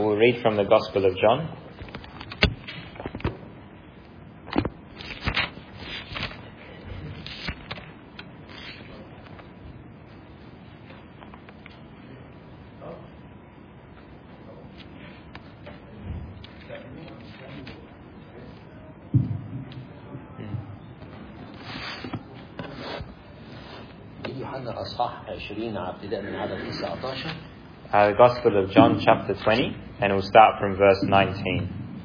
will read from the Gospel of John. يوحنا أصحاح 20 ابتداء من عدد 19. The Gospel of John, chapter 20, and we'll start from verse 19.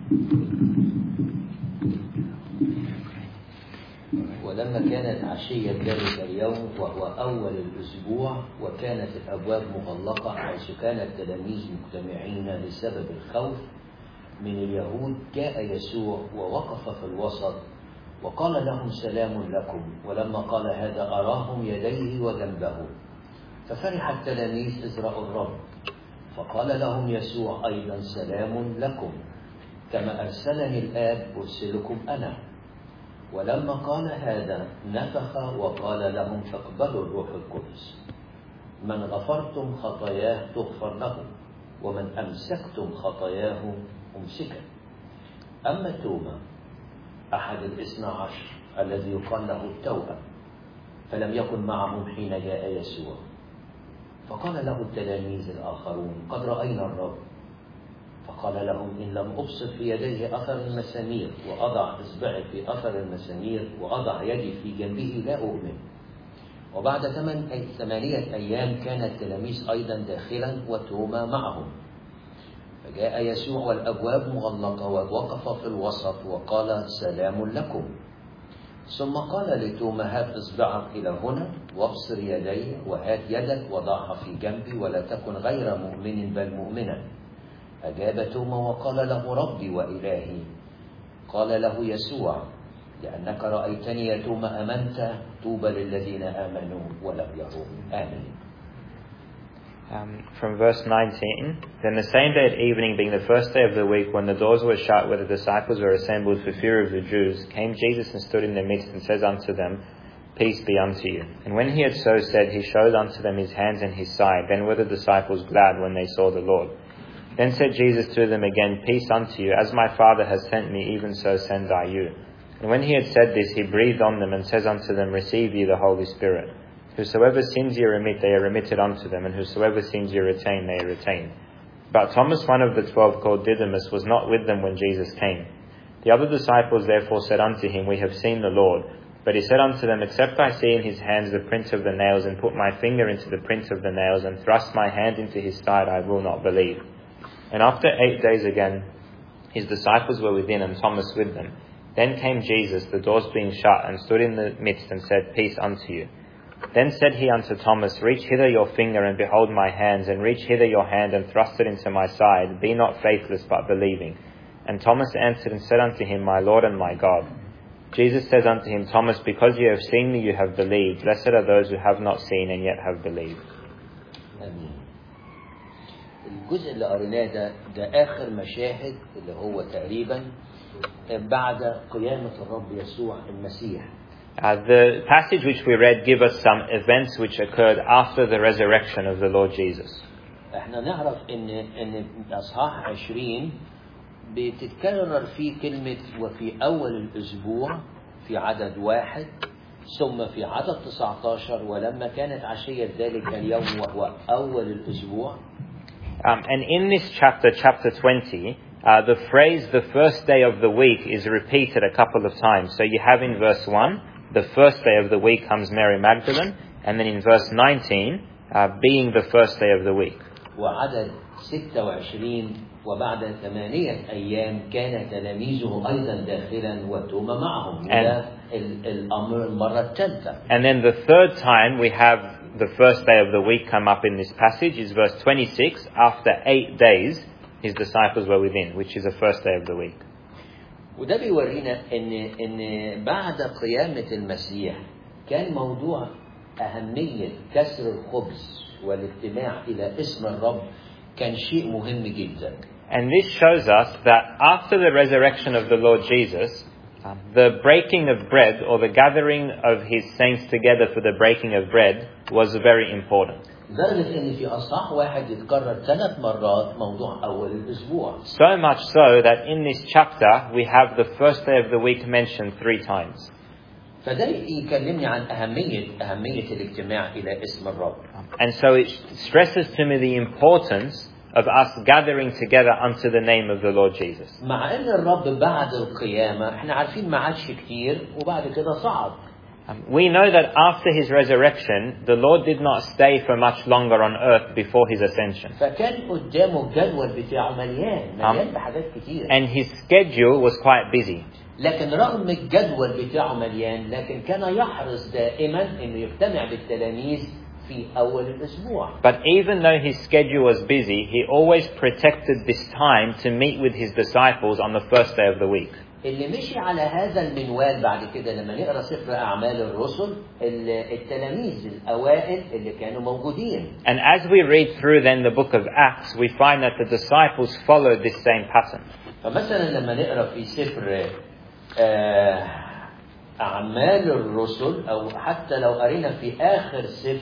ولما كانت عشية ذلك اليوم وهو أول الأسبوع وكانت الأبواب مغلقة حيث كان التلاميذ مجتمعين لسبب الخوف من اليهود، جاء يسوع ووقف في الوسط وقال لهم سلام لكم. ولما قال هذا أراهم يديه وجنبه، ففرح التلاميذ إذ رأوا الرب. فقال لهم يسوع أيضا سلام لكم، كما أرسلني الآب أرسلكم أنا. ولما قال هذا نفخ وقال لهم فاقبلوا الروح القدس. من غفرتم خطاياه تغفر له، ومن أمسكتم خطاياه أمسكت. أما توما أحد 12 الذي يقال له التوأم فلم يكن معهم حين جاء يسوع. فقال له التلاميذ الآخرون قد رأينا الرب. فقال لهم إن لم أبصر في يديه أثر المسامير وأضع إصبعي في أثر المسامير وأضع يدي في جنبه لا أؤمن. وبعد 8 أيام كان التلاميذ أيضا داخلا وتوما معهم. فجاء يسوع والأبواب مغلقة ووقف في الوسط وقال سلام لكم. ثم قال لتوما هات إصبعك إلى هنا وابصر يدي، وهات يدك وضعها في جنبي، ولا تكن غير مؤمن بل مؤمنا. أجاب توما وقال له ربي وإلهي. قال له يسوع لأنك رأيتني يا توما أمنت، طوبى للذين آمنوا ولم يروا. آمين. From verse 19, Then the same day at evening, being the first day of the week, when the doors were shut where the disciples were assembled for fear of the Jews, came Jesus and stood in their midst and says unto them, Peace be unto you. And when he had so said, he showed unto them his hands and his side. Then were the disciples glad when they saw the Lord. Then said Jesus to them again, Peace unto you. As my Father has sent me, even so send I you. And when he had said this, he breathed on them and says unto them, Receive ye the Holy Spirit. Whosoever sins ye remit, they are remitted unto them, and whosoever sins ye retain, they are retained. But Thomas, one of the 12, called Didymus, was not with them when Jesus came. The other disciples therefore said unto him, We have seen the Lord. But he said unto them, Except I see in his hands the print of the nails, and put my finger into the print of the nails, and thrust my hand into his side, I will not believe. And after 8 days again, his disciples were within, and Thomas with them. Then came Jesus, the doors being shut, and stood in the midst, and said, Peace unto you. Then said he unto Thomas, Reach hither your finger, and behold my hands, and reach hither your hand, and thrust it into my side. Be not faithless, but believing. And Thomas answered and said unto him, My Lord and my God. Jesus says unto him, Thomas, because you have seen me, you have believed. Blessed are those who have not seen and yet have believed. آمين. الجزء اللي قريناه ده آخر مشاهد اللي هو تقريبا بعد قيامة الرب يسوع المسيح. The passage which we read give us some events which occurred after the resurrection of the Lord Jesus. احنا نعرف ان اصحاح 20 بتتكرر فيه كلمة وفي أول الأسبوع في عدد 1، ثم في عدد 19 ولما كانت عشية ذلك اليوم وهو أول الأسبوع. And in this chapter 20, the phrase the first day of the week is repeated a couple of times. So you have in verse 1, the first day of the week comes Mary Magdalene, and then in verse 19, being the first day of the week. وعدد 26 وبعد 8 أيام كان تلاميذه أيضا داخلا وتوما معهم. الأمر المرة الثالثة. And then the third time we have the first day of the week come up in this passage is verse 26. After 8 days, his disciples were within, which is the first day of the week. وده بيورينا إن بعد قيامة المسيح كان موضوع أهمية كسر الخبز والاجتماع إلى اسم الرب كان شيء مهم جدا. And this shows us that after the resurrection of the Lord Jesus, the breaking of bread or the gathering of his saints together for the breaking of bread was very important. لدرجة إن في أصحاح واحد يتكرر 3 مرات موضوع أول الأسبوع. So much so that in this chapter we have the first day of the week mentioned 3 times. فده يكلمني عن أهمية الاجتماع إلى اسم الرب. And so it stresses to me the importance of us gathering together unto the name of the Lord Jesus. مع إن الرب بعد القيامة إحنا عارفين ما عادش كتير وبعد كده صعد. We know that after his resurrection, the Lord did not stay for much longer on earth before his ascension. فكان قدامه الجدول بتاعه مليان بحاجات كتير. And his schedule was quite busy. لكن رغم الجدول بتاعه مليان لكن كان يحرص دائما إنه يجتمع بالتلاميذ في أول الأسبوع. But even though his schedule was busy, he always protected this time to meet with his disciples on the first day of the week. اللي مشي على هذا المنوال بعد كده لما نقرأ سفر أعمال الرسل التلاميذ الأوائل اللي كانوا موجودين. And as we read through then the book of Acts, we find that the disciples followed this same pattern. فمثلا لما نقرأ في سفر أعمال الرسل أو حتى لو قرينا في آخر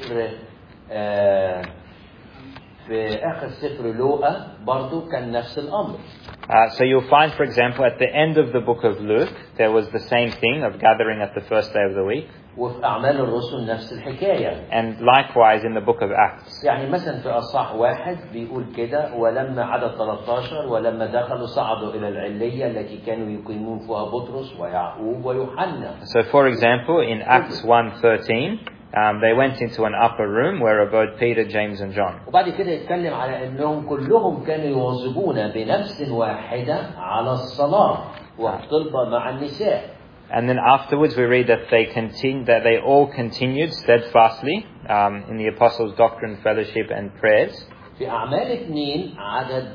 سفر لوقا برضو كان نفس الأمر. So you'll find, for example, at the end of the book of Luke, there was the same thing of gathering at the first day of the week. وفي أعمال الرسل نفس الحكاية. And likewise in the book of Acts. يعني مثلا في أصحاح 1 بيقول كده ولما عدد 13 ولما دخلوا صعدوا إلى العلية التي كانوا يقيمون فيها بطرس ويعقوب ويوحنا. So for example, in Acts 1:13, they went into an upper room where abode Peter, James and John. وبعد كده يتكلم على أنهم كلهم كانوا يواظبون بنفس واحدة على الصلاة والطلبة مع النساء. And then afterwards we read that they all continued steadfastly in the apostles' doctrine, fellowship and prayers. في أعمال 2 عدد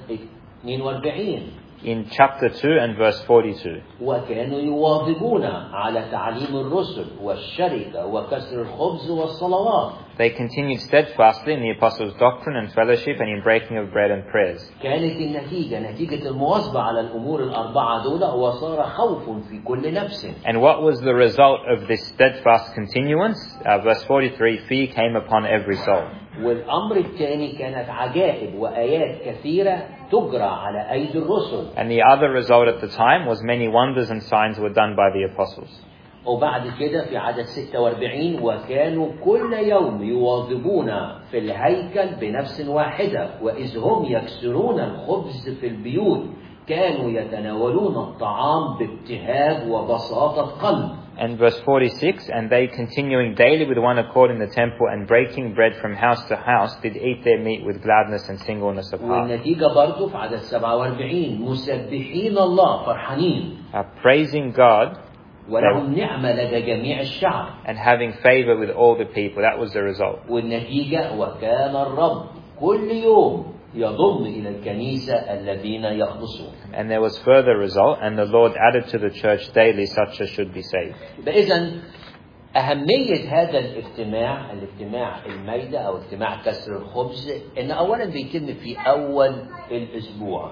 42. In chapter 2 and verse 42. وكانوا يواظبون على تعليم الرسل والشركة وكسر الخبز والصلوات. They continued steadfastly in the apostles' doctrine and fellowship and in breaking of bread and prayers. كانت نتيجة المواظبة على الأمور الأربعة دول وصار خوف في كل نفس. And what was the result of this steadfast continuance? Verse 43, fear came upon every soul. والأمر الثاني كانت عجائب وآيات كثيرة تجرى على أيدي الرسل. And the other result at the time was many wonders and signs were done by the apostles. وبعد كده في عدد 46 وكانوا كل يوم يواظبون في الهيكل بنفس واحدة وإذ هم يكسرون الخبز في البيوت كانوا يتناولون الطعام بابتهاج وبساطة قلب. And verse 46, and they continuing daily with one accord in the temple and breaking bread from house to house did eat their meat with gladness and singleness of heart. والنتيجة برضو في عدد 47 مسبحين الله فرحانين. Praising God. ولهم نعمة لدى جميع الشعب. And having favor with all the people. That was the result. والنتيجة وكان الرب كل يوم يضم إلى الكنيسة الذين يخلصون. And there was further result, and the Lord added to the church daily such as should be saved. إذن أهمية هذا الاجتماع المائدة أو اجتماع كسر الخبز إن أولا بيتم في أول الأسبوع.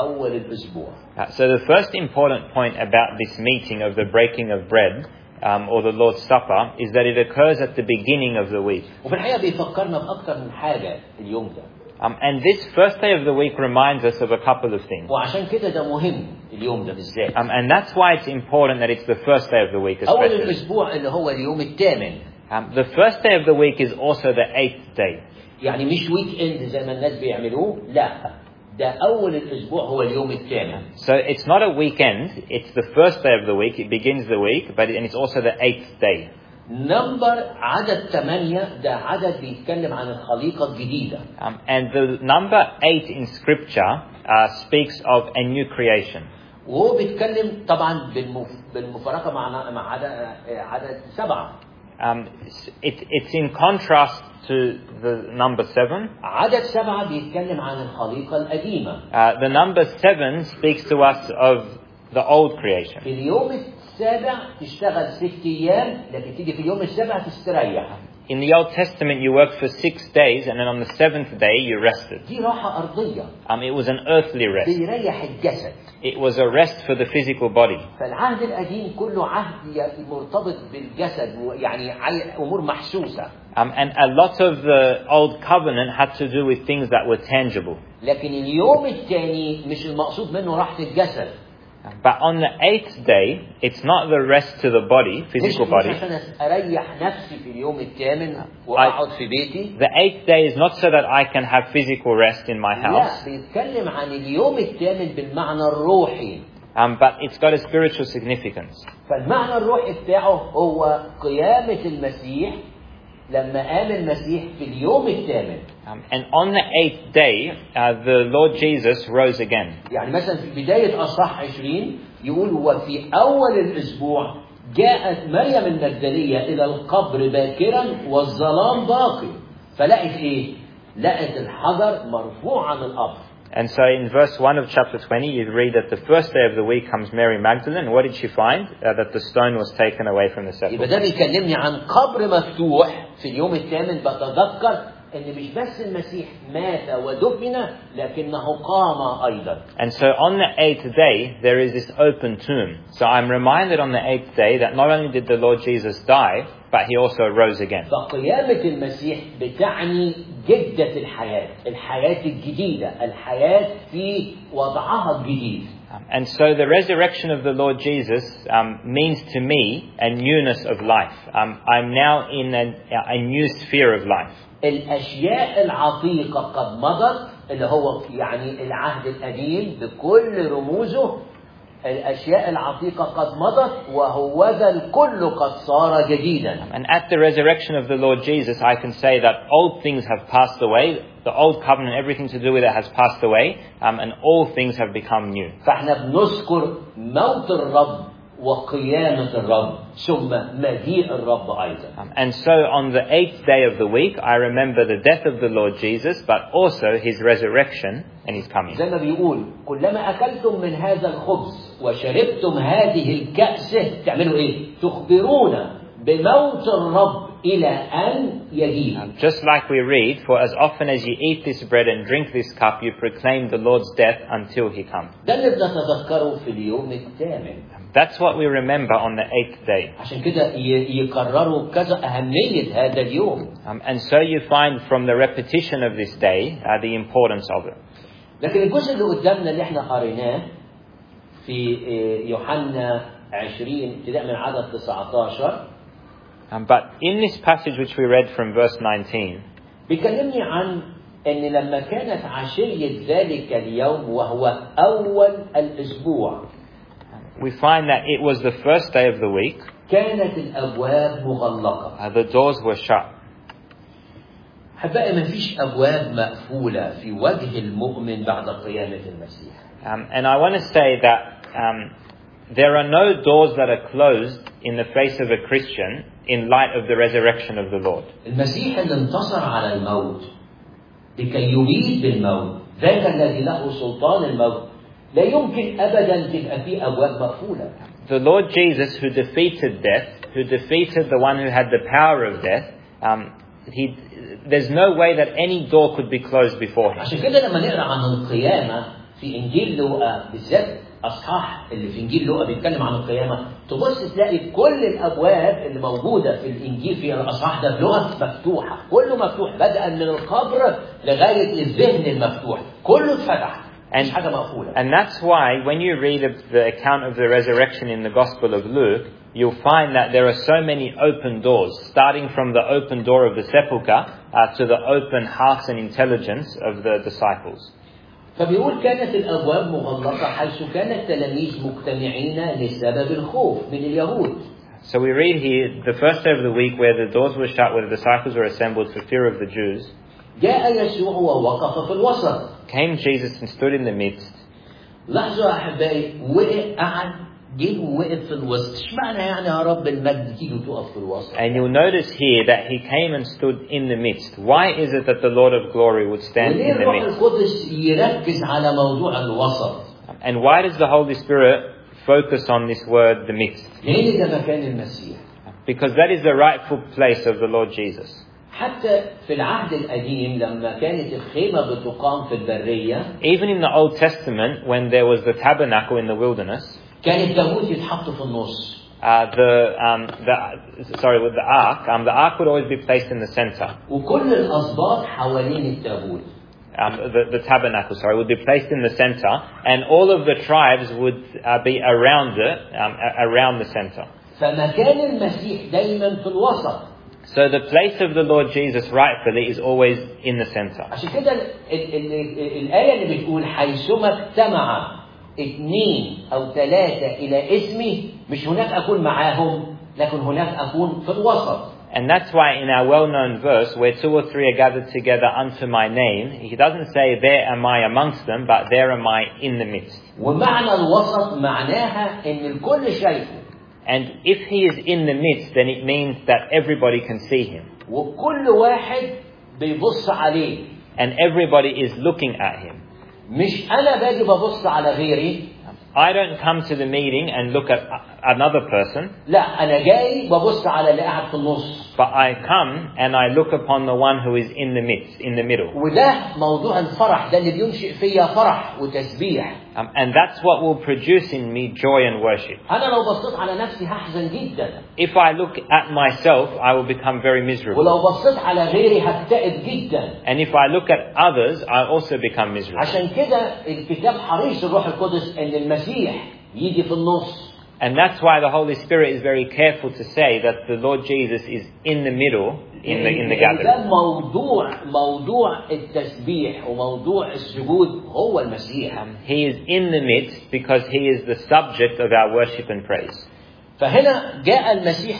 So the first important point about this meeting of the breaking of bread or the Lord's Supper is that it occurs at the beginning of the week. وفي الحقيقة بيفكرنا بأكثر من حاجة اليوم ده. And this first day of the week reminds us of a couple of things. وعشان كده ده مهم اليوم ده بالذات. And that's why it's important that it's the first day of the week أول especially. الأسبوع اللي هو اليوم الثامن. The first day of the week is also the 8th day. يعني مش ويك اند زي ما الناس بيعملوه، لا. ده أول الأسبوع هو اليوم الثامن. So it's not a weekend, it's the first day of the week, it begins the week, and it's also the 8th day. نمبر عدد 8 ده عدد بيتكلم عن الخليقة الجديدة. And the number 8 in scripture speaks of a new creation. وهو بيتكلم طبعا بالمفارقة مع عدد 7. It's in contrast to the number 7. عدد 7 بيتكلم عن الخليقة القديمة. The number 7 speaks to us of the old creation. في اليوم السابع تشتغل 6 أيام لكن تيجي في اليوم السابع تستريح. In the Old Testament you worked for 6 days and then on the 7th day you rested. دي راحة أرضية. It was an earthly rest. بيريح الجسد. It was a rest for the physical body. فالعهد القديم كله عهد مرتبط بالجسد يعني أمور محسوسة. And a lot of the old covenant had to do with things that were tangible. لكن اليوم الثاني مش المقصود منه راحة الجسد. But on the 8th day, it's not the rest to the body, physical مش body. عشان أريح نفسي في اليوم الثامن وأقعد في بيتي. The 8th day is not so that I can have physical rest in my house. لا، بيتكلم عن اليوم الثامن بالمعنى الروحي. But it's got a spiritual significance. فالمعنى الروحي بتاعه هو قيامة المسيح لما قام المسيح في اليوم الثامن. And on the 8th day, the Lord Jesus rose again. يعني مثلا في بداية أصحاح 20 يقول وفي أول الأسبوع جاءت مريم المجدلية إلى القبر باكرا والظلام باقي. فلقت إيه؟ لقت الحجر مرفوع عن القبر. And so in verse 1 of chapter 20, you read that the first day of the week comes Mary Magdalene. What did she find? That the stone was taken away from the sepulchre. يبقى ده بيكلمني عن قبر مفتوح في اليوم الثامن. بتذكر إن مش بس المسيح مات ودفن لكنه قام أيضا. And so on the 8th day, there is this open tomb. So I'm reminded on the 8th day that not only did the Lord Jesus die, but he also rose again. فقيامة المسيح بتعني جدة الحياة الجديدة، الحياة في وضعها الجديد. And so the resurrection of the Lord Jesus means to me a newness of life. I'm now in a new sphere of life. الأشياء العتيقة قد مضت، اللي هو يعني العهد القديم بكل رموزه. الأشياء العتيقة قد مضت وهوذا الكل قد صار جديدا. And at the resurrection of the Lord Jesus, I can say that old things have passed away. The old covenant, everything to do with it has passed away, and all things have become new. فاحنا بنذكر موت الرب وقيامة الرب ثم مجيء الرب أيضا. And so on the 8th day of the week, I remember the death of the Lord Jesus, but also his resurrection and his coming. زي ما بيقول كلما أكلتم من هذا الخبز وشربتم هذه الكأس تعملوا إيه؟ تخبرون بموت الرب إلى أن يجيء. Just like we read, for as often as you eat this bread and drink this cup, you proclaim the Lord's death until he comes. ده اللي بنتذكره في اليوم الثامن. That's what we remember on the 8th day. عشان كده يكرروا كذا أهمية هذا اليوم. And so you find from the repetition of this day the importance of it. لكن الجزء اللي قدامنا اللي احنا قريناه في يوحنا 20 ابتداء من عدد 19. But in this passage which we read from verse 19, بيكلمني عن ان لما كانت عشية ذلك اليوم وهو أول الأسبوع. We find that it was the first day of the week. كانت الأبواب مغلقة. The doors were shut. حبائي ما فيش أبواب مقفولة في وجه المؤمن بعد قيامة المسيح. And I want to say that there are no doors that are closed in the face of a Christian in light of the resurrection of the Lord. المسيح اللي انتصر على الموت لكي يبيد بالموت، ذاك الذي له سلطان الموت، لا يمكن أبدا تبقى فيه أبواب مقفولة. The Lord Jesus, who defeated death, who defeated the one who had the power of death, there's no way that any door could be closed before him. عشان كده لما نقرأ عن القيامة في إنجيل لوقا بالذات أصحاح اللي في إنجيل لوقا بيتكلم عن القيامة، تبص تلاقي كل الأبواب اللي موجودة في الإنجيل في الأصحاح ده في لوقا مفتوحة، كله مفتوح بدءا من القبر لغاية الذهن المفتوح، كله اتفتح. And that's why when you read the account of the resurrection in the Gospel of Luke, you'll find that there are so many open doors, starting from the open door of the sepulchre to the open hearts and intelligence of the disciples. فبيقول كانت الأبواب مغلقة حيث كان التلاميذ مجتمعين لسبب الخوف من اليهود. So we read here the first day of the week where the doors were shut, where the disciples were assembled for fear of the Jews. جاء يسوع ووقف في الوسط. Came Jesus and stood in the midst. لاحظوا يا أحبائي، قعد جه ووقف في الوسط. اشمعنى يعني يا رب المجد تيجي وتقف في الوسط؟ And you'll notice here that he came and stood in the midst. Why is it that the Lord of glory would stand in the midst? القدس يركز على موضوع الوسط. And why does the Holy Spirit focus on this word, the midst? لأن ده مكان المسيح. Because that is the rightful place of the Lord Jesus. حتى في العهد القديم لما كانت الخيمة بتقام في البرية. Even in the Old Testament, when there was the tabernacle in the wilderness, كان التابوت يتحط في النص. with the ark, the ark would always be placed in the center. وكل الأسباط حوالين التابوت. The tabernacle, would be placed in the center, and all of the tribes would be around it, around the center. فمكان المسيح دايما في الوسط. So the place of the Lord Jesus rightfully is always in the center. عشان كده الآية اللي بتقول حيثما اجتمع 2 أو 3 إلى اسمي، مش هناك أكون معاهم، لكن هناك أكون في الوسط. And that's why in our well-known verse, where 2 or 3 are gathered together unto my name, he doesn't say, there am I amongst them, but there am I in the midst. ومعنى الوسط معناها إن الكل شايفه. And if he is in the midst, then it means that everybody can see him. وكل واحد بيبص عليه. And everybody is looking at him. مش أنا باجي ببص على غيري. I don't come to the meeting and look at another person. لا، أنا جاي ببص على اللي قاعد في النص. But I come and I look upon the one who is in the midst, in the middle. وده موضوع الفرح، ده اللي بينشئ فيا فرح وتسبيح. And that's what will produce in me joy and worship. أنا لو بصيت على نفسي هحزن جدا. If I look at myself, I will become very miserable. ولو بصيت على غيري هكتئب جدا. And if I look at others, I also become miserable. عشان كده الكتاب حريص الروح القدس إن المسيح يجي في النص. And that's why the Holy Spirit is very careful to say that the Lord Jesus is in the middle, in the gathering. ده موضوع التسبيح وموضوع السجود هو المسيح. He is in the midst because he is the subject of our worship and praise. فهنا جاء المسيح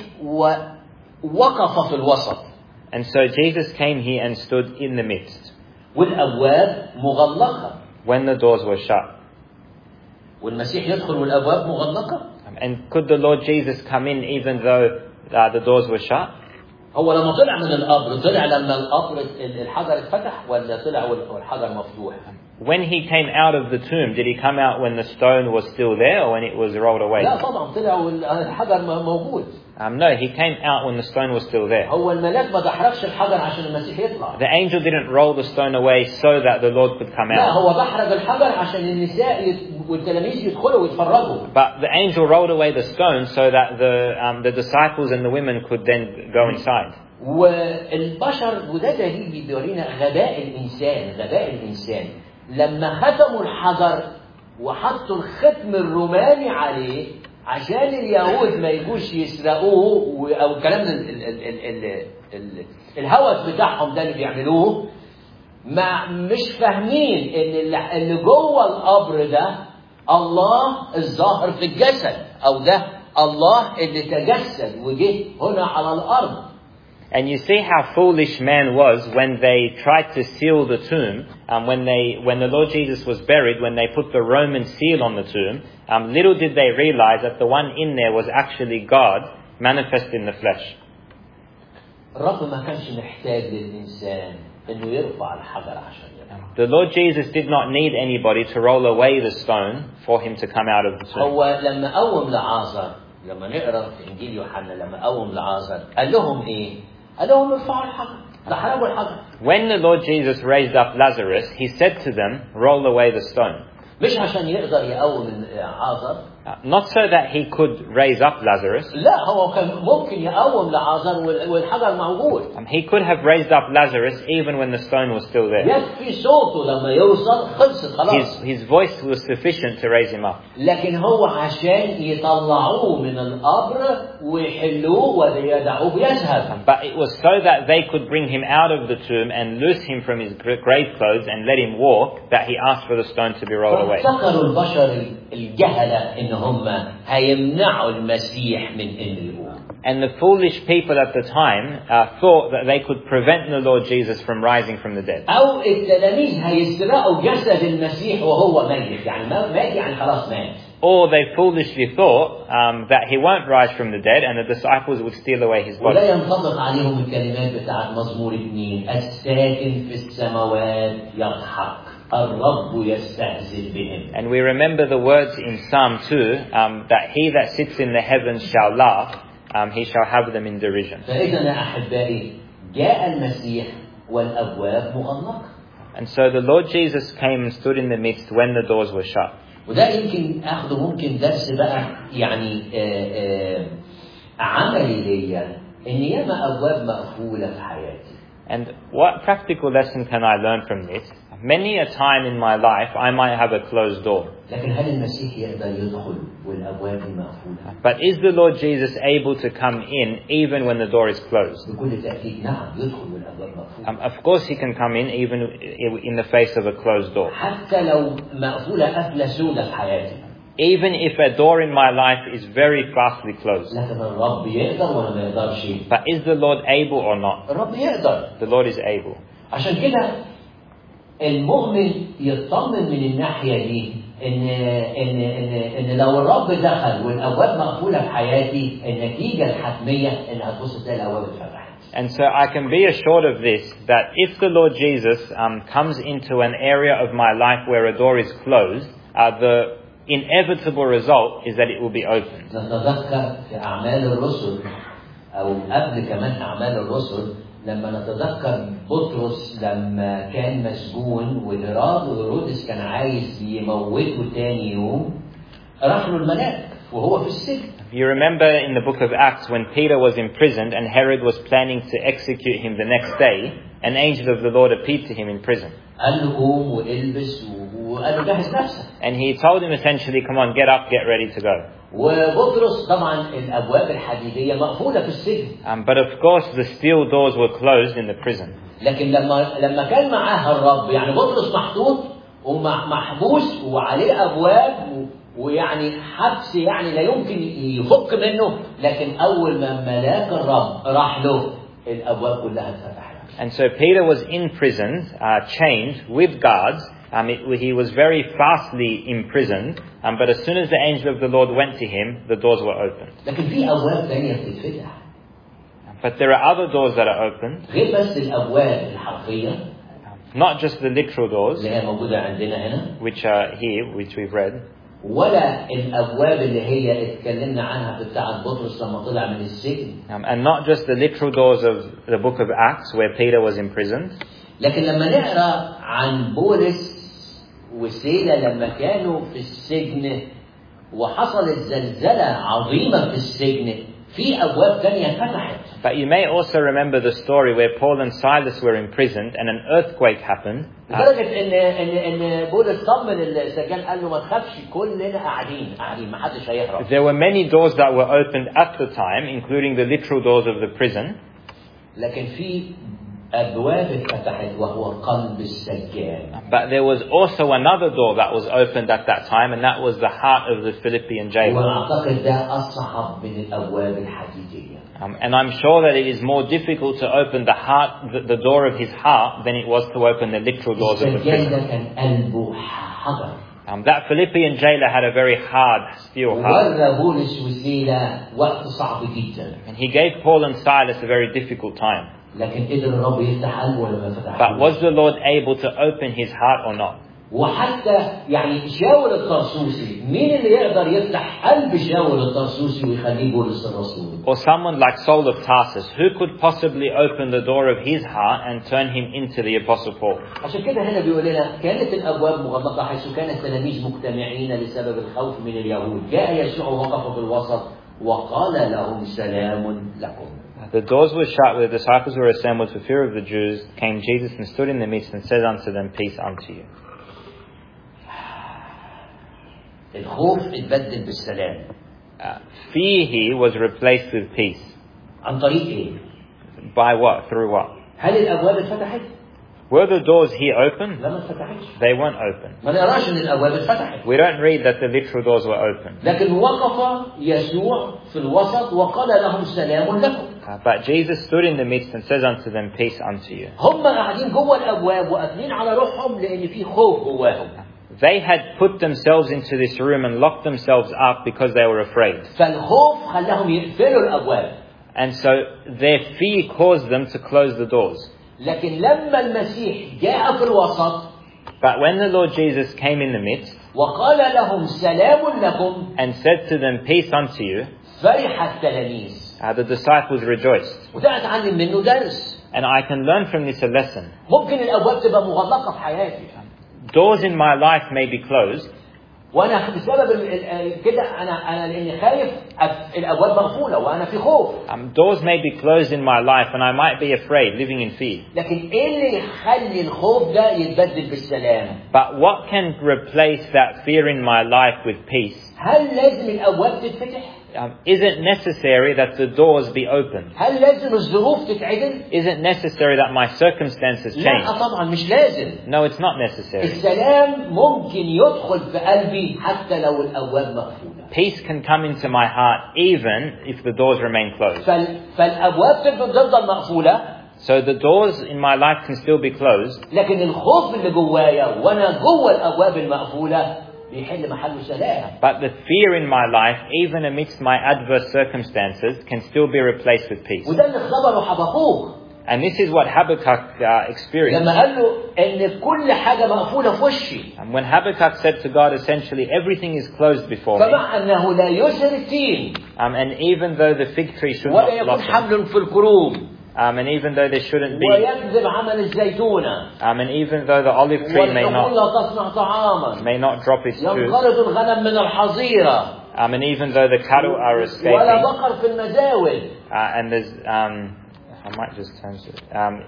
ووقف في الوسط. And so Jesus came here and stood in the midst. والأبواب مغلقة. When the doors were shut. والمسيح يدخل والأبواب مغلقة. And could the Lord Jesus come in even though the doors were shut? هو لما طلع من القبر، طلع لما القبر الحجر اتفتح ولا طلع والحجر مفتوح؟ When he came out of the tomb, did he come out when the stone was still there or when it was rolled away? لا طبعا طلع والحجر موجود. No, he came out when the stone was still there. هو الملاك ما دحرجش الحجر عشان المسيح يطلع. The angel didn't roll the stone away so that the Lord could come لا، out. هو دحرج الحجر عشان النساء والتلاميذ يدخلوا ويتفرجوا. But the angel rolled away the stone so that the disciples and the women could then go inside. والبشر، وده دليل بيورينا غباء الإنسان لما ختموا الحجر وحطوا الختم الروماني عليه عشان اليهود ما يجوش يسرقوه، او الكلام الهوس بتاعهم ده اللي بيعملوه، مش فاهمين ان اللي جوه القبر ده الله الظاهر في الجسد، او ده الله اللي تجسد وجه هنا على الارض. And you see how foolish man was when they tried to seal the tomb. When the Lord Jesus was buried, when they put the Roman seal on the tomb, little did they realize that the one in there was actually God manifest in the flesh. الرب ما كانش محتاج للإنسان إنه يرفع الحجر عشان يرفع. The Lord Jesus did not need anybody to roll away the stone for him to come out of the tomb. هو لما قوم لعازر، لما نقرأ في إنجيل يوحنا لما قوم لعازر قال لهم إيه؟ قال لهم ارفعوا الحجر، دحرجوا الحجر. When the Lord Jesus raised up Lazarus, he said to them, roll away the stone. مش عشان يقدر يقوم عازر. Not so that he could raise up Lazarus. لا، هو كان ممكن يقوم لعازر والحجر موجود. He could have raised up Lazarus even when the stone was still there. يكفي صوته لما يوصل خلصت خلاص. His voice was sufficient to raise him up. لكن هو عشان يطلعوه من القبر ويحلوه ويدعوه يذهب. But it was so that they could bring him out of the tomb and loose him from his grave clothes and let him walk, that he asked for the stone to be rolled away. فافتكروا البشر الجهلة إن هم هيمنعوا المسيح من إنه يقوم. And the foolish people at the time thought that they could prevent the Lord Jesus from rising from the dead. أو التلاميذ هيسرقوا جسد المسيح وهو ميت، يعني مات يعني خلاص مات. Or they foolishly thought that he won't rise from the dead and the disciples would steal away his body. ولا ينطبق عليهم الكلمات بتاعت مزمور 2 الساكن في السماوات يضحك الرب يستهزئ بهم. And we remember the words in Psalm 2 that he that sits in the heavens shall laugh, he shall have them in derision. فإذا يا أحبائي جاء المسيح والأبواب مغلقة. And so the Lord Jesus came and stood in the midst when the doors were shut. وده يمكن اخده ممكن درس بقى يعني عملي ليا ان ياما ابواب مقفوله في حياتي. And what practical lesson can I learn from this? Many a time in my life I might have a closed door. لكن هل المسيح يقدر يدخل والابواب دي مقفوله؟ But is the Lord Jesus able to come in even when the door is closed? بكل تاكيد نعم يدخل والابواب مقفوله. Of course he can come in even in the face of a closed door. حتى لو مقفوله قفله سودة في حياتي. Even if a door in my life is very fastly closed. لكن الرب يقدر ولا ما يقدرش؟ But is the Lord able or not? الرب يقدر. The Lord is able. عشان كده المؤمن يطمن من الناحيه دي ان لو الرب دخل والابواب مقفوله في حياتي النتيجه الحتميه ان هتبص تلاقي الابواب اتفتحت. And so I can be assured of this, that if the Lord Jesus comes into an area of my life where a door is closed, the inevitable result is that it will be opened. نتذكر في اعمال الرسل او قبل كمان اعمال الرسل لما نتذكر بطرس لما كان مسجون وهيرودس كان عايز يموته تاني يوم راح له الملاك وهو في السجن. You remember in the book of Acts when Peter was imprisoned and Herod was planning to execute him the next day, an angel of the Lord appeared to him in prison. قال له قوم والبس وقال له جهز نفسك. And he told him essentially, come on, get up, get ready to go. وبطرس طبعا الابواب الحديديه مقفوله في السجن. But of course the steel doors were closed in the prison. لكن لما كان معاه الرب يعني بطرس محطوط ومحبوس وعليه ابواب ويعني حبس يعني لا يمكن يفك منه، لكن اول ما ملاك الرب راح له الابواب كلها اتفتحت. And so Peter was imprisoned, chained with guards. He was very fastly imprisoned, but as soon as the angel of the Lord went to him, the doors were opened. لكن في ابواب ثانيه بتتفتح. But there are other doors that are opened. غير بس الابواب الحرفيه. Not just the literal doors. اللي هي موجوده عندنا هنا. Which are here, which we've read. ولا الابواب اللي هي اتكلمنا عنها في بتاعه بطرس لما طلع من السجن. And not just the literal doors of the book of Acts where Peter was imprisoned. لكن لما نقرا عن بولس وسيلة لما كانوا في السجن وحصلت زلزلة عظيمة في السجن في أبواب تانية فتحت. But you may also remember the story where Paul and Silas were imprisoned and an earthquake happened. لدرجة إن بولس طمن السجان قال له ما تخافش كلنا قاعدين ما حدش هيهرب. There were many doors that were opened at the time, including the literal doors of the prison. لكن في أبواب اتفتحت وهو قلب السجان. But there was also another door that was opened at that time, and that was the heart of the Philippian jailer. وأعتقد ده أصعب من الأبواب الحديدية. And I'm sure that it is more difficult to open the door of his heart than it was to open the literal doors of the prison. السجان كان قلبه حجر. That Philippian jailer had a very hard steel heart. وورى بولس وسيلة وقت صعب جدا. And he gave Paul and Silas a very difficult time. لكن قدر الرب يفتح قلبه ولا ما فتحش؟ But was the Lord able to open his heart or not? وحتى يعني شاول الطرسوسي مين اللي يقدر يفتح قلب شاول الطرسوسي ويخليه بولس الرسول؟ Or someone like Saul of Tarsus, who could possibly open the door of his heart and turn him into the Apostle Paul? عشان كده هنا بيقول لنا كانت الابواب مغلقه حيث كان التلاميذ مجتمعين لسبب الخوف من اليهود. جاء يسوع ووقف في الوسط وقال لهم سلام لكم. The doors were shut where the disciples were assembled for fear of the Jews. Came Jesus and stood in the midst and said unto them, peace unto you. الخوف اتبدل بالسلام. Fear here was replaced with peace. عن طريق ايه؟ By what? Through what? هل الابواب اتفتحت؟ Were the doors here open? لا ما اتفتحتش. They weren't open. ما نقراش ان الابواب اتفتحت. We don't read that the literal doors were open. لكن وقف يسوع في الوسط وقال لهم سلام لكم. But Jesus stood in the midst and says unto them, peace unto you. هم قاعدين جوه الابواب وقافلين على روحهم لان في خوف جواهم. They had put themselves into this room and locked themselves up because they were afraid. فالخوف خلاهم يقفلوا الابواب. And so their fear caused them to close the doors. لكن لما المسيح جاء في الوسط But when the Lord Jesus came in the midst وقال لهم سلام لكم and said to them, peace unto you, فرح التلاميذ. the disciples rejoiced. وده اتعلم منه درس. And I can learn from this a lesson. ممكن الابواب تبقى مغلقه في حياتي. Doors in my life may be closed. وانا بسبب كده انا لاني خايف الابواب مقفوله وانا في خوف. Doors may be closed in my life and I might be afraid, living in fear. لكن ايه اللي يخلي الخوف ده يتبدل بالسلام؟ But what can replace that fear in my life with peace? هل لازم الابواب تتفتح؟ Is it necessary that the doors be opened? هل لازم الظروف تتعدل؟ Is it necessary that my circumstances change? لا طبعا مش لازم. No, it's not necessary. السلام ممكن يدخل في قلبي حتى لو الابواب مقفوله. Peace can come into my heart even if the doors remain closed. فالابواب تفضل مقفوله. So the doors in my life can still be closed. لكن الخوف اللي جوايا وانا جوه الابواب المقفوله بيحل محله سلام. But the fear in my life, even amidst my adverse circumstances, can still be replaced with peace. وده اللي اختبره حبقوق. And this is what Habakkuk experienced. لما قال له ان كل حاجه مقفوله في وشي. And when Habakkuk said to God, essentially everything is closed before me. فمع انه لا يزهر التين. And even though the fig tree should ولا not يكون blossom. حمل في الكروم. And even though there shouldn't be. ويكذب عمل الزيتونة. And even though the olive tree may not drop its fruit. ينقرض الغنم من الحظيرة. And even though the cattle are escaping. ولا بقر في المزاول. And there's I might just turn to it.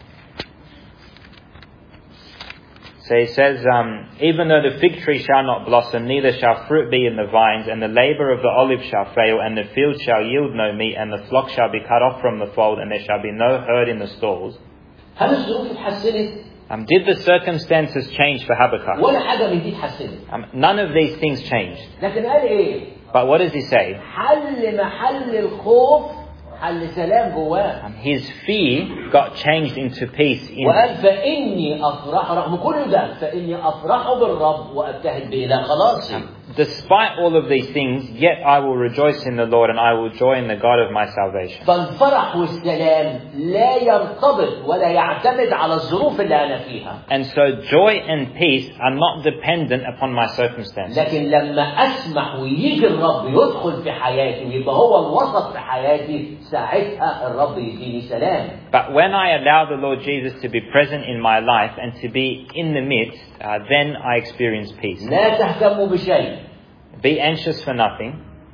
So he says, even though the fig tree shall not blossom, neither shall fruit be in the vines, and the labour of the olive shall fail, and the field shall yield no meat, and the flock shall be cut off from the fold, and there shall be no herd in the stalls. هل الظروف اتحسنت؟ Did the circumstances change for Habakkuk? ولا حاجة من دي اتحسنت. None of these things changed. لكن قال إيه؟ But what does he say? حل محل الخوف حل سلام جواه. His fear got changed into peace. وقال فإني أفرح رغم كل ده فإني أفرح بالرب وأبتهج به إلى خلاصي. Despite all of these things, yet I will rejoice in the Lord and I will joy in the God of my salvation. فالفرح والسلام لا يرتبط ولا يعتمد على الظروف اللي أنا فيها. And so joy and peace are not dependent upon my circumstances. لكن لما أسمح ويجي الرب يدخل في حياتي ويبقى هو الوسط في حياتي ساعتها الرب يديني سلام. But when I allow the Lord Jesus to be present in my life and to be in the midst, then I experience peace. لا تهتموا بشيء. Be anxious for nothing.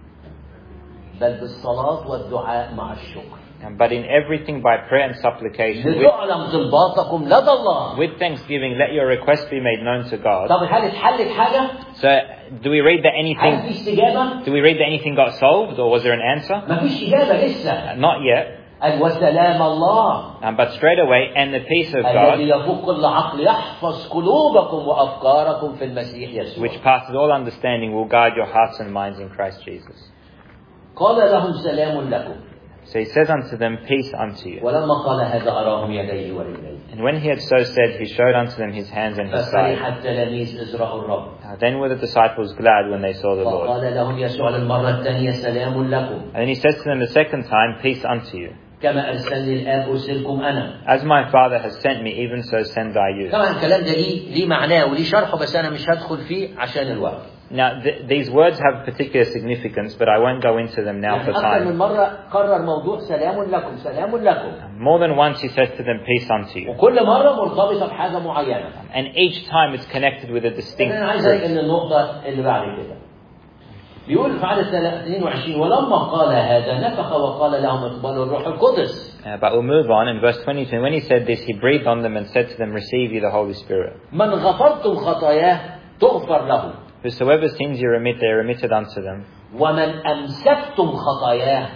بل بالصلاة والدعاء مع الشكر. But in everything by prayer and supplication, لتعلم طلباتكم لدى الله. with thanksgiving, let your requests be made known to God. طب هل اتحلت حاجة؟ So, do we read that anything? هل في استجابة؟ Do we read that anything got solved, or was there an answer? ما فيش إجابة لسه. Not yet. وسلام الله. But straight away, and the peace of God, الذي يفوق كل عقل يحفظ قلوبكم وأفكاركم في المسيح يسوع. which passes all understanding, will guard your hearts and minds in Christ Jesus. قال لهم سلام لكم. So he says unto them, peace unto you. ولما قال هذا أراهم يديه ورجليه. And when he had so said, he showed unto them his hands and his side. ففرح التلاميذ إذ رأوا الرب. Then were the disciples glad when they saw the Lord. فقال لهم يسوع للمرة الثانية سلام لكم. And then he says to them the second time, peace unto you. كما أرسلني الآب أرسلكم أنا. As my Father has sent me, even so send I you. طبعا الكلام ده ليه معناه وليه شرحه بس أنا مش هدخل فيه عشان الوقت. Now, these words have particular significance, but I won't go into them now for أكثر من time. مرة قرر موضوع سلام لكم سلام لكم. More than once he says to them, peace unto you. وكل مرة مرتبطة بحاجة معينة. And each time it's connected with a distinct أنا عايز أقول truth. إن النقطة اللي بعد كده. بيقول في عدد 22 ولما قال هذا نفخ وقال لهم اقبلوا الروح القدس. But we'll move on in verse 22. When he said this, he breathed on them and said to them, receive ye the Holy Spirit. من غفرتم خطاياه تغفر له. Whosoever sins you remit, they are remitted unto them. ومن أمسكتم خطاياه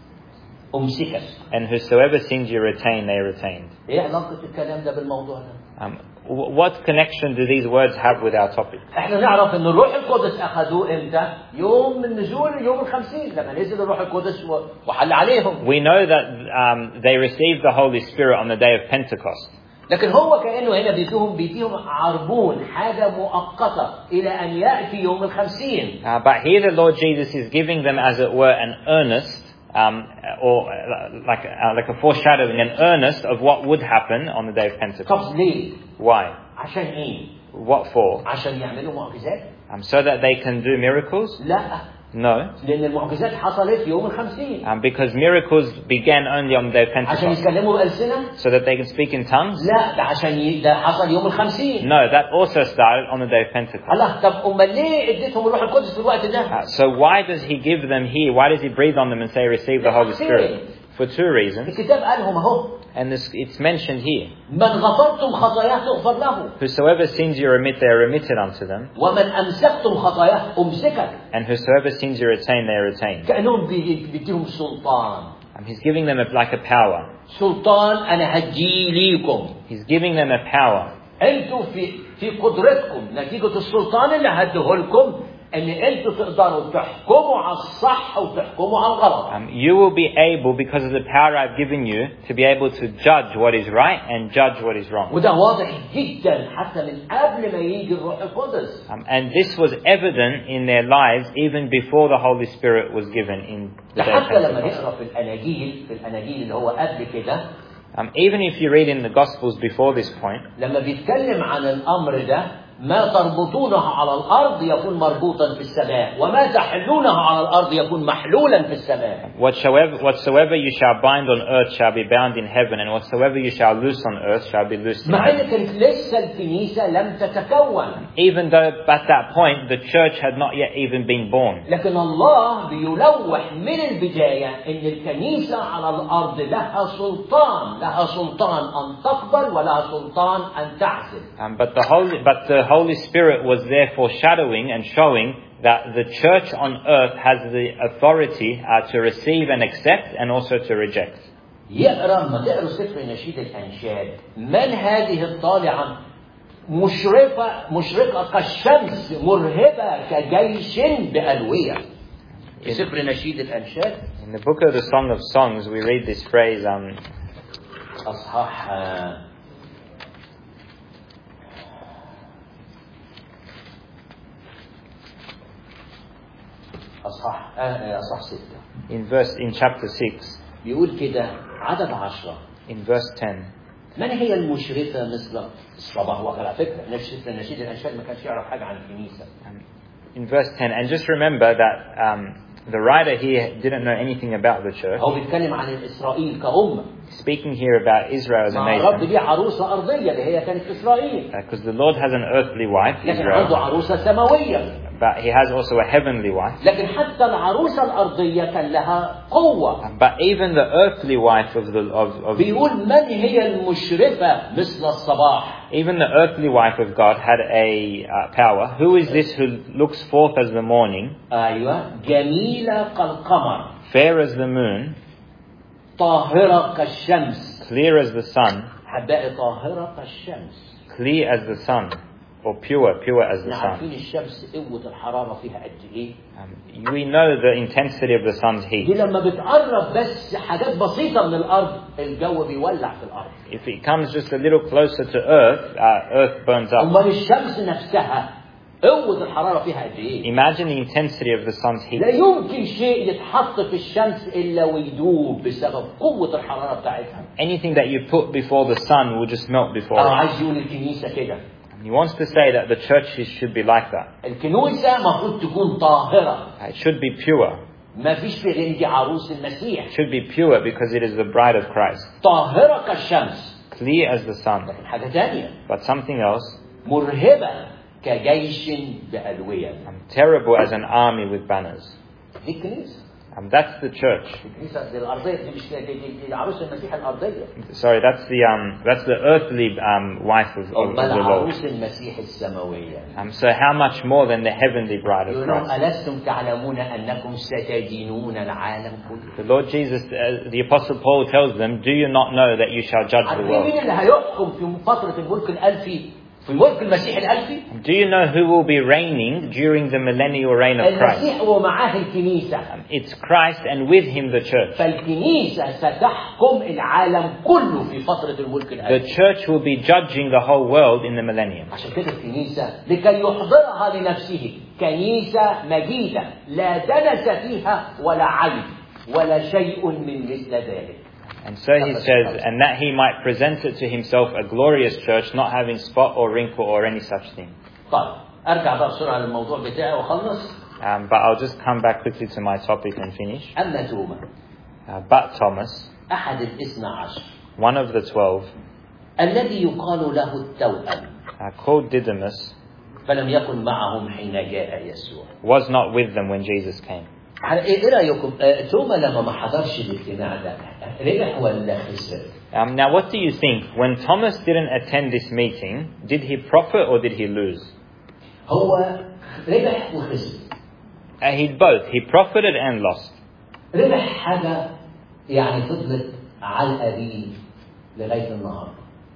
أمسكت. And whosoever sins you retain, they are retained. إيه علاقة الكلام ده بالموضوع ده؟ What connection do these words have with our topic? احنا نعرف ان الروح القدس اخذوه امتى؟ يوم النزول يوم الخمسين لما نزل الروح القدس وحل عليهم. We know that they received the Holy Spirit on the day of Pentecost. لكن هو كأنه هنا بيديهم عربون حاجة مؤقتة إلى أن يأتي يوم الخمسين. But here the Lord Jesus is giving them, as it were, an earnest, or like a foreshadowing, an earnest of what would happen on the day of Pentecost. طب ليه؟ Why? عشان إيه؟ What for? عشان يعملوا معجزات؟ So that they can do miracles? لا No. لأن المعجزات حصلت يوم الخمسين. Because miracles began only on their عشان Pentecost. يتكلموا بألسنة؟ So that they can speak in tongues? لا، ده عشان ده حصل يوم الخمسين. No, that also started on the day of Pentecost. الله، طب أمال ليه اديتهم الروح القدس في الوقت ده؟ So why does he give them here? Why does he breathe on them and say receive the Holy Spirit? For two reasons. الكتاب قالهم أهو. And it's mentioned here. من غفرتم خطاياه تغفر له. Whosoever sins you remit, they are remitted unto them. ومن أمسكتم خطاياه أمسكت. And whosoever sins you retain, they are retained. كأنهم بيديهم سلطان. He's giving them like a power. سلطان أنا هدي ليكم. He's giving them a power. أنتوا في قدرتكم نتيجة السلطان اللي هديه لكم ان انتوا تقدروا تحكموا على الصح وتحكموا على الغلط. You will be able, because of the power I've given you, to be able to judge what is right and judge what is wrong. وده واضح جدا حتى من قبل ما يجي الروح القدس. And this was evident in their lives even before the Holy Spirit was given in the day of حتى لما Pentecost. نقرا في الاناجيل اللي هو قبل كده. Even if you read in the Gospels before this point, لما بيتكلم عن الامر ده، ما تربطونه على الأرض يكون مربوطا في السماء، وما تحلونه على الأرض يكون محلولا في السماء. Whatsoever you shall bind on earth shall be bound in heaven, and whatsoever you shall loose on earth shall be loosed in مع إن heaven. كانت لسه الكنيسة لم تتكون. Even though at that point the church had not yet even been born. لكن الله بيلوح من البداية إن الكنيسة على الأرض لها سلطان أن تقبل ولها سلطان أن تعزل. But the Holy Spirit was there foreshadowing and showing that the church on earth has the authority to receive and accept and also to reject. ما تقرأ سفر نشيد الأنشاد، من هذه الطالعة مشرقة كالشمس مرهبة كجيش بألوية. سفر نشيد الأنشاد. In the book of the Song of Songs we read this phrase أصحاح أصحاح 6. in chapter 6. بيقول كده عدد 10. In verse 10. من هي المشرفة مثل الصباح؟ وعلى فكرة نشيد الأنشاد ما كانش يعرف حاجة عن الكنيسة. In verse 10, and just remember that the writer here didn't know anything about the church. هو بيتكلم عن إسرائيل كأمة. Speaking here about Israel as a nation. الرب ليه عروسة أرضية اللي هي كانت إسرائيل. Because the Lord has an earthly wife, لكن عنده عروسة سماوية. But he has also a heavenly wife. لكن حتى العروسة الأرضية كان لها قوة. But even the earthly wife of بيقول من هي المشرفة مثل الصباح. Even the earthly wife of God had a power. Who is this who looks forth as the morning? أيوة جميلة كالقمر. Fair as the moon. طاهرة كالشمس. Clear as the sun. حبائي طاهرة كالشمس. Clear as the sun. Or pure as the sun. عارفين الشمس قوة الحرارة فيها قد إيه؟ We know the intensity of the sun's heat. دي لما بتقرب بس حاجات بسيطة من الأرض الجو بيولع في الأرض. If it comes just a little closer to earth burns up. أمال الشمس نفسها قوة الحرارة فيها قد إيه؟ Imagine the intensity of the sun's heat. لا يمكن شيء يتحط في الشمس إلا ويدوب بسبب قوة الحرارة بتاعتها. Anything that you put before the sun will just melt before it. عايز يقول الكنيسة كده. He wants to say that the churches should be like that. الكنيسة المفروض تكون طاهرة. It should be pure. ما فيش في عندي عروس المسيح. It should be pure because it is the bride of Christ. طاهرة كالشمس. Clear as the sun. حاجة تانية. But something else. مرهبة كجيش بألوية. Terrible as an army with banners. دي الكنيسة. That's the church. الكنيسة الأرضية دي مش دي عروس المسيح الأرضية. Sorry, that's the earthly wife of the Lord. عروس المسيح السماوية. So how much more than the heavenly bride of Christ? ألستم تعلمون أنكم ستدينون العالم كله. The Lord Jesus, the Apostle Paul tells them, do you not know that you shall judge the world? مين اللي هيحكم في فترة الملك الألفي؟ في ملك المسيح الألفي. Do you know who will be reigning during the millennial reign of Christ? المسيح ومعاه الكنيسة. It's Christ and with him the church. فالكنيسة ستحكم العالم كله في فترة الملك الألفي. The church will be judging the whole world in the millennium. عشان كده الكنيسة لكي يحضرها لنفسه كنيسة مجيدة لا دنس فيها ولا عيب ولا شيء من مثل ذلك. And so he says, and that he might present it to himself a glorious church, not having spot or wrinkle or any such thing. طيب أرجع بقى بسرعة للموضوع بتاعي وأخلص. But I'll just come back quickly to my topic and finish. أما توما But Thomas, أحد الاثنى عشر one of the 12, الذي يقال له التوأم called Didymus, فلم يكن معهم حين جاء يسوع. was not with them when Jesus came. ايه رايكم توما لما ما حضرش الاجتماع ده ربح ولا خسر؟ Now what do you think? When Thomas didn't attend this meeting, did he profit or did he lose? هو ربح وخسر. He both. He profited and lost. ربح حاجه يعني فضلت علقه بيه لغايه النهارده.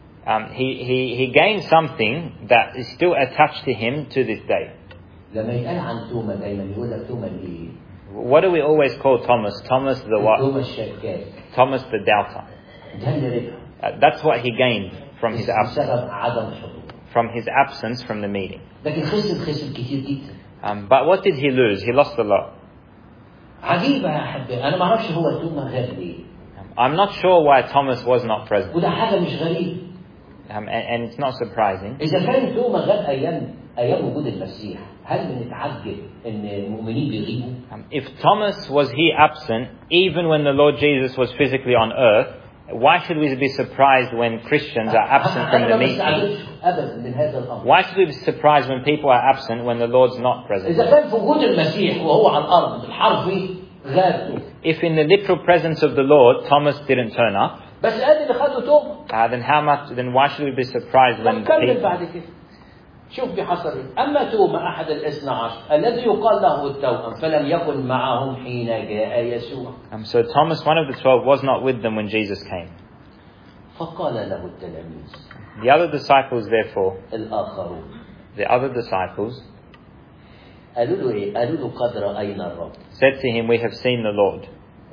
He gained something that is still attached to him to this day. لما يتقال عن توما دايما يقول لك توما الايه؟ What do we always call Thomas? Thomas the what? توما الشكاك. Thomas the doubter. ده اللي ربح. That's what he gained from his absence. بسبب عدم حضور. From his absence from the meeting. لكن خسر كتير جدا. But what did he lose? He lost a lot. عجيبة يا أحبائي، أنا ما أعرفش هو توما غاب ليه. I'm not sure why Thomas was not present. وده حاجة مش غريب. And it's not surprising. إذا كان توما غاب أيام وجود المسيح، هل بنتعجب إن المؤمنين بيغيبوا؟ If Thomas was he absent, even when the Lord Jesus was physically on earth, why should we be surprised when Christians are absent from the meeting? أبدا من هذا الأمر. Why should we be surprised when people are absent when the Lord's not present? إذا كان في وجود المسيح وهو على الأرض بالحرفي غاب. If in the literal presence of the Lord, Thomas didn't turn up, بس قال اللي خده توما. then why should we be surprised when نكمل people... بعد كده. شوف بحصر أما توما أحد الاثنى عشر الذي يقال له التوأم فلم يكن معهم حين جاء يسوع. So Thomas, one of the 12, was not with them when Jesus came. فقال له التلاميذ. The other disciples, therefore, الآخرون. the other disciples, قالوا له إيه؟ قالوا له قد رأينا الرب. said to him, "We have seen the Lord."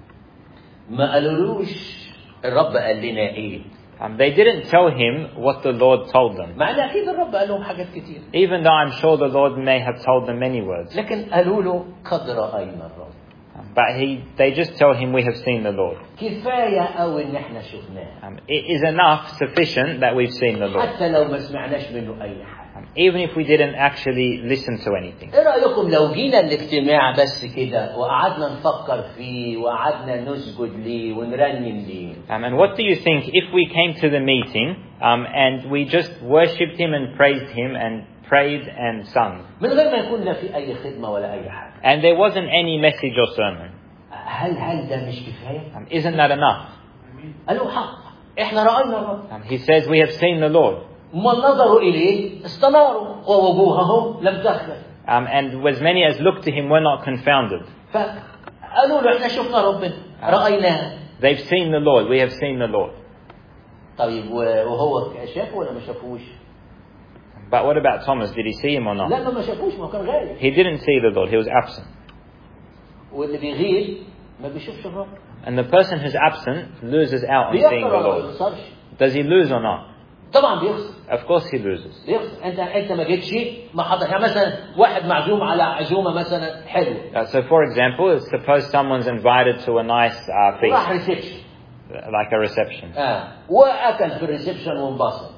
ما قالولوش الرب قال لنا إيه؟ They didn't tell him what the Lord told them. مع ان اكيد الرب قال لهم حاجات كتير. Even though I'm sure the Lord may have told them many words. لكن قالوا له قد رأينا الرب. But they just tell him, "We have seen the Lord." كفاية أوي إن إحنا شفناه. It is enough, sufficient that we've seen the Lord. حتى لو ما سمعناش منه أي حاجة. Even if we didn't actually listen to anything. إيه رأيكم لو جينا الاجتماع بس كده وقعدنا نفكر فيه وقعدنا نسجد ليه ونرنم ليه؟ And what do you think if we came to the meeting and we just worshipped him and praised him and prayed and sung? من غير ما يكون لا في أي خدمة ولا أي حاجة. And there wasn't any message or sermon. هل ده مش كفاية؟ Isn't that enough? قالوا حق. إحنا رأينا الرب. He says, "We have seen the Lord." ومن نظروا إليه استناروا ووجوههم لم تخلف. And as many as looked to him were not confounded. فقالوا له إحنا شفنا ربنا رأيناه. They've seen the Lord. We have seen the Lord. طيب وهو شافه ولا ما شافوش؟ But what about Thomas? Did he see him or not? لا ما شافوش ما كان غايب. He didn't see the Lord. He was absent. واللي بيغيب ما بيشوفش الرب. And the person who's absent loses out on seeing the Lord. Does he lose or not? طبعا بيخسر. Of course he loses. بيخسر. انت ما جيتش ما حضر يعني مثلا واحد معزوم على عزومه مثلا حلوه. So for example, suppose someone's invited to a nice feast. راح ريسبشن. Like a reception. واكل في الريسبشن وانبسط.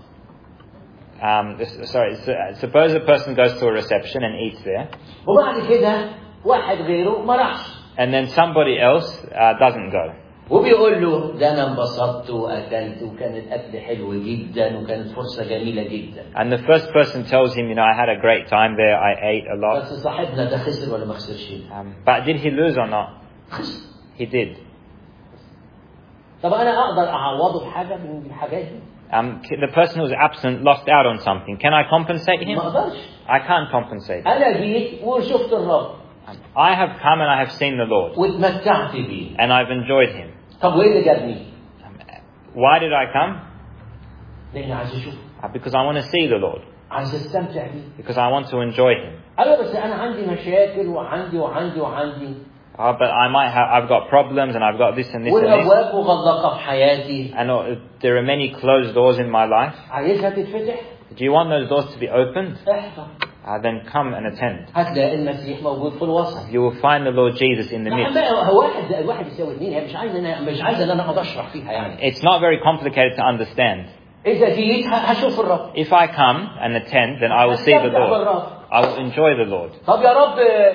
Suppose a person goes to a reception and eats there. وبعد كده واحد غيره ما راحش. And then somebody else doesn't go. وبيقول له ده انا انبسطت واكلت وكان الاكل حلو جدا وكانت فرصه جميله جدا. And the first person tells him, I had a great time there. I ate a lot. بس صاحبنا ده خسر ولا ما خسرش؟ But did he lose or not? خسر. He did. طب انا اقدر اعوضه بحاجه من الحاجات دي؟ The person who's absent lost out on something. Can I compensate him? ما اقدرش. I can't compensate. انا جيت وشفت الرب. I have come and I have seen the Lord. واتمتعت بيه. And I've enjoyed him. طب وايه اللي جابني؟ Why did I come? لأني عايز أشوفه. Because I want to see the Lord. عايز أستمتع بيه. Because I want to enjoy him. أيوة بس أنا عندي مشاكل وعندي. But I've got problems and I've got this and this and this. والأبواب مغلقة في حياتي. And there are many closed doors in my life. عايزها تتفتح. Do you want those doors to be opened? احضر. Then come and attend. هتلاقي المسيح موجود في الوسط. You will find the Lord Jesus in the midst. واحد يساوي اثنين هي مش عايز ان انا اقعد اشرح فيها يعني. It's not very complicated to understand. إذا جيت هشوف الرب. If I come and attend, then I will see the Lord. I will enjoy the Lord. طب يا رب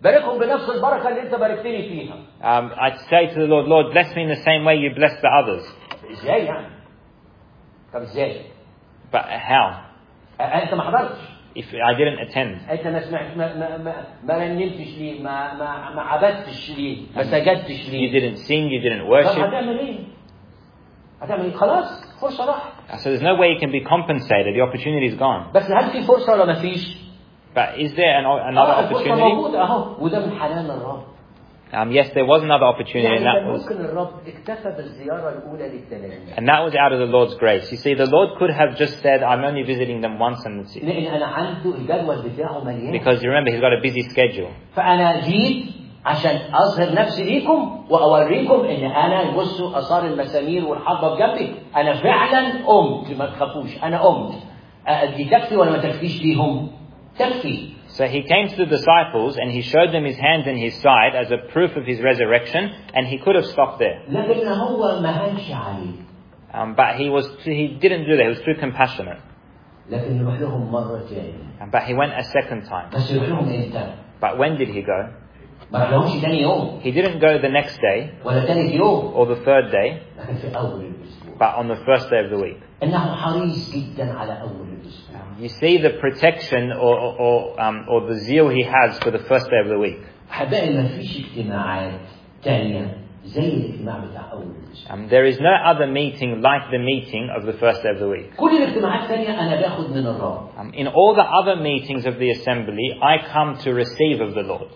باركهم بنفس البركة اللي أنت باركتني فيها. I'd say to the Lord, Lord, bless me in the same way you bless the others. إزاي يعني؟ طب إزاي؟ But how? أنت ما حضرتش. If I didn't attend. أنت ما سمعت ما رنمتش ليه، ما عبدتش ليه، ما سجدتش ليه. You didn't sing, you didn't طب worship. هتعمل إيه؟ هتعمل إيه؟ خلاص فرصة راحت. So there's no way you can be compensated. The opportunity is gone. بس هل في فرصة ولا ما فيش؟ But is there another الفرصة opportunity? موجودة أهو، وده من حنان الرب. Yes, there was another opportunity, يعني and that كان was, ممكن الرب اكتفى بالزيارة الأولى للتلاميذ. and that was out of the Lord's grace. You see, the Lord could have just said, "I'm only visiting them once," and that's it. لأن أنا عنده الجدول بتاعه مليان. Because you remember, he's got a busy schedule. فأنا جيت عشان أظهر نفسي ليكم وأوريكم إن أنا بصوا آثار المسامير والحربة بجنبي، أنا فعلا قمت، ما تخافوش، أنا قمت. دي تكفي ولا ما تكفيش ليهم؟ تكفي. So he came to the disciples and he showed them his hands and his side as a proof of his resurrection, and he could have stopped there. لكن هو ما هنش عليه. But he didn't do that. He was too compassionate. لكن يروح لهم مرة تاني. But he went a second time. بس يروح لهم إمتى؟ But when did he go? ما راحلهمش تاني يوم. He didn't go the next day ولا تاني يوم. or the third day, لكن في أول الأسبوع. but on the first day of the week. إنه حريص جدا على أول الأسبوع. You see the protection or the zeal he has for the first day of the week. أحبائي ما فيش اجتماعات تانية زي الاجتماع بتاع أول الأسبوع. There is no other meeting like the meeting of the first day of the week. كل الاجتماعات التانية أنا باخد من الرب. In all the other meetings of the assembly, I come to receive of the Lord.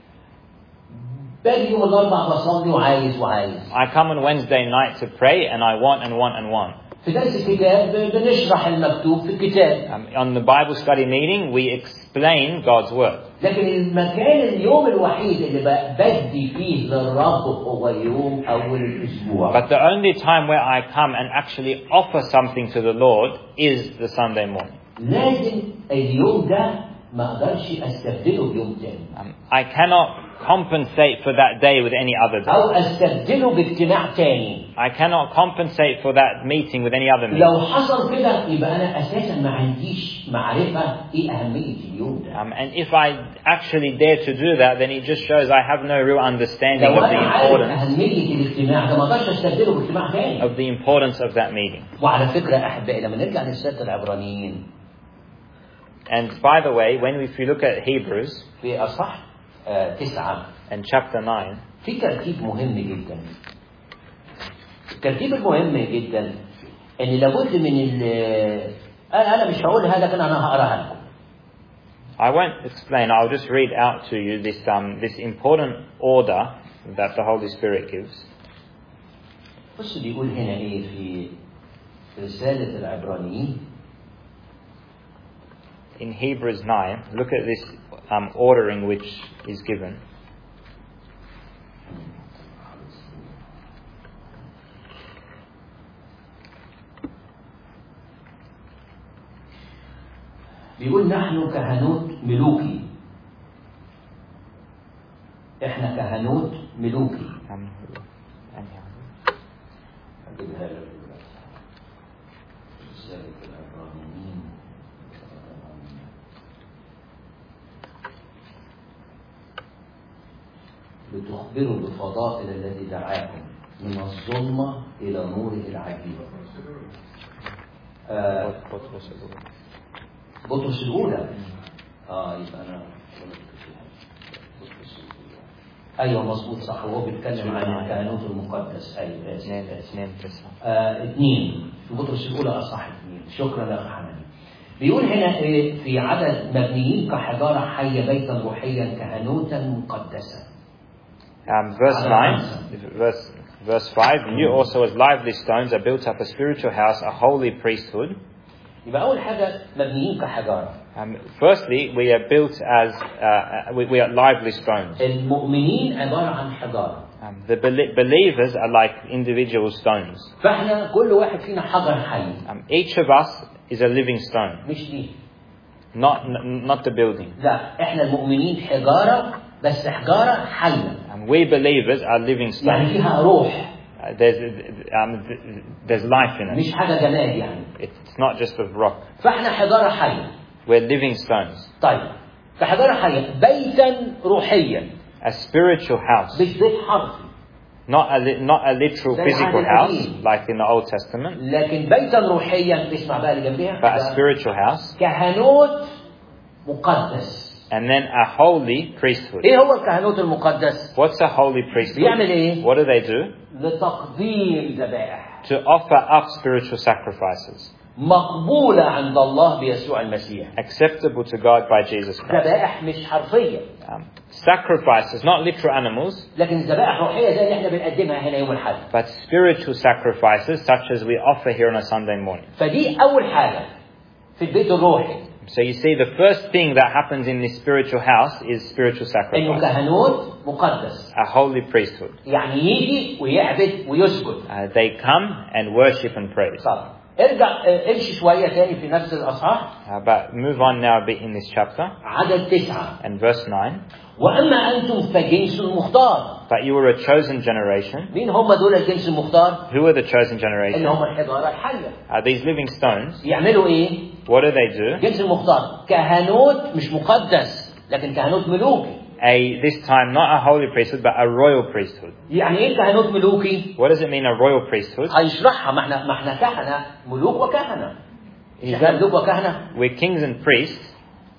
باجي يوم الأربعاء بصلي وعايز. I come on Wednesday night to pray, and I want and want and want. في درس الكتاب بنشرح المكتوب في الكتاب. On the Bible study meeting, we explain God's word. لكن المكان اليوم الوحيد اللي بدي فيه للرب هو يوم أول الأسبوع. But the only time where I come and actually offer something to the Lord is the Sunday morning. لازم اليوم ده ما أقدرش أستبدله بيوم تاني. I cannot compensate for that day with any other day. أو أستبدله باجتماع تاني. I cannot compensate for that meeting with any other meeting. لو حصل كده يبقى أنا أساسا ما عنديش معرفة إيه أهمية اليوم ده. And if I actually dare to do that, then it just shows I have no real understanding of the importance أهمية الاجتماع ده ما أقدرش أستبدله باجتماع تاني. of the importance of that meeting. وعلى فكرة أحبائي لما نرجع لرسالة العبرانيين. And by the way, if you look at Hebrews في أصح 9 and chapter 9, في ترتيب مهم جدا. الترتيب المهم جدا ان لابد من انا مش هقولها لكن انا هقراها لكم. I won't explain. I'll just read out to you this important order that the Holy Spirit gives. بص بيقول هنا ايه في رسالة العبرانيين. In Hebrews 9, look at this ordering which is given. بيقول نحن كهنوت ملوكي. احنا كهنوت ملوكي. لتخبروا بفضائل الذي دعاكم من الظلمة إلى نوره العجيب. بطرس الأولى. يبقى أنا أيوة مظبوط صح، وهو بيتكلم عن الكهنوت المقدس. أيوة 2 في بطرس الأولى أصح 2. شكرا يا أخي حمدي. بيقول هنا في عدد مبنيين كحجارة حية بيتا روحيا كهنوتا مقدسا. Verse 5, you also as lively stones are built up a spiritual house, a holy priesthood. يبقى أول حاجة مبنيين كحجارة. Firstly, we are built as we are lively stones. المؤمنين عبارة عن حجارة. The believers are like individual stones. فإحنا كل واحد فينا حجر حي. Each of us is a living stone. مش دي. Not the building. لا، إحنا المؤمنين حجارة بس حجارة حية. We believers are living stones. يعني فيها روح. There's life in it. مش حاجة جماد يعني. It's not just a rock. فإحنا حجارة حية. We're living stones. طيب كحجارة حية بيتا روحيا. A spiritual house. مش بيت حرفي. Not a literal physical house like in the Old Testament. لكن بيتا روحيا اسمع بقى اللي جنبيها. But a spiritual house. كهنوت مقدس. And then a holy priesthood. ايه هو الكهنوت المقدس؟ What's a holy priesthood? بيعمل ايه؟ What do they do? لتقديم ذبائح. To offer up spiritual sacrifices. مقبولة عند الله بيسوع المسيح. Acceptable to God by Jesus Christ. ذبائح مش حرفية. Sacrifices, not literal animals. لكن ذبائح روحية زي اللي احنا بنقدمها هنا يوم الأحد. But spiritual sacrifices such as we offer here on a Sunday morning. فدي أول حاجة في البيت الروحي. So you see, the first thing that happens in this spiritual house is spiritual إنه sacrifice. كهنوت مقدس. A holy priesthood. يعني يجي ويعبد ويسجد. They come and worship and praise. طب ارجع امشي شوية تاني في نفس الأصحاح. But move on now a bit in this chapter. عدد 9. And verse 9. وأما أنتم فجنس مختار. But you were a chosen generation. مين هم دول الجنس المختار؟ Who are the chosen generation? اللي هم الحجارة الحية. Are these living stones? يعملوا إيه؟ What do they do? الجنس المختار كهنوت مش مقدس لكن كهنوت ملوكي. This time not a holy priesthood but a royal priesthood. يعني إيه كهنوت ملوكي؟ What does it mean, a royal priesthood? هيشرحها. ما احنا كهنة ملوك وكهنة. إحنا ملوك وكهنة. We're kings and priests.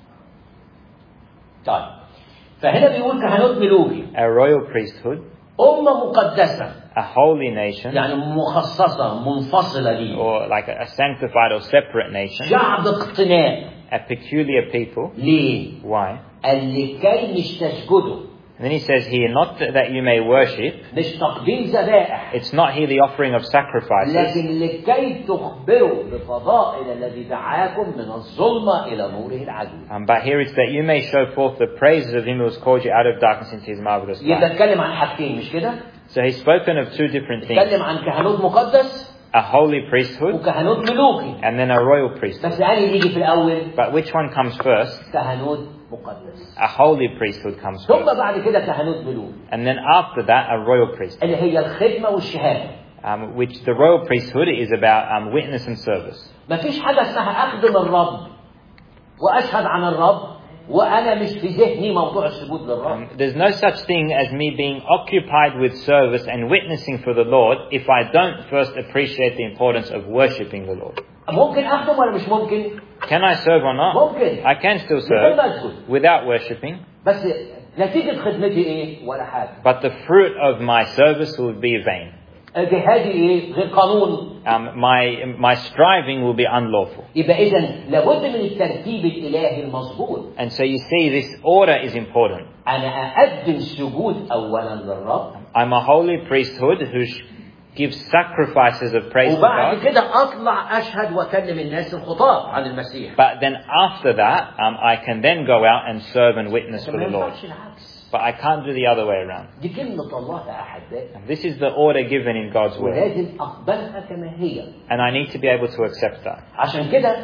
طيب فهنا بيقول كهنوت ملوكي. A royal priesthood. أمة مقدسة. A holy nation. يعني مخصصة منفصلة ليه. Or like a sanctified or separate nation. شعب اقتناء. A peculiar people. ليه؟ Why? لكي مش تسجدوا. And then he says here, not that you may worship. مش تقديم ذبائح. It's not here the offering of sacrifices. لكن لكي تخبروا بفضائل الذي دعاكم من الظلمة إلى نوره العجيب. But here it's that you may show forth the praises of him who has called you out of darkness into his marvelous light. يبقى اتكلم عن حاجتين مش كده؟ So he's spoken of two different things. اتكلم عن كهنوت مقدس. A holy priesthood. وكهنوت ملوكي. And then a royal priesthood. بس يعني يجي في الأول. But which one comes first? كهنوت مقدس. A holy priesthood comes ثم first. بعد كده كهنوت ملوك. And then after that, a royal priesthood. اللي هي الخدمة والشهادة. Which the royal priesthood is about witness and service. ما فيش حاجة اسمها أخدم الرب وأشهد عن الرب وأنا مش في ذهني موضوع السجود للرب. There's no such thing as me being occupied with service and witnessing for the Lord if I don't first appreciate the importance of worshipping the Lord. ممكن أخدم ولا مش ممكن؟ Can I serve or not? ممكن. I can still serve without worshipping. بس نتيجة خدمتي إيه؟ ولا حاجة. But the fruit of my service will be vain. جهادي إيه؟ غير قانون. My striving will be unlawful. يبقى إذن لابد من الترتيب الإلهي المظبوط. And so you see, this order is important. أنا أقدم سجود أولا للرب. I'm a holy priesthood who gives sacrifices of praise to وبعد God. كده أطلع أشهد وأكلم الناس الخطاب عن المسيح. But then after that, I can then go out and serve and witness for the Lord. But I can't do the other way around. دي كلمة الله يا أحبائي. This is the order given in God's word. ولازم أقبلها كما هي. And I need to be able to accept that. عشان كده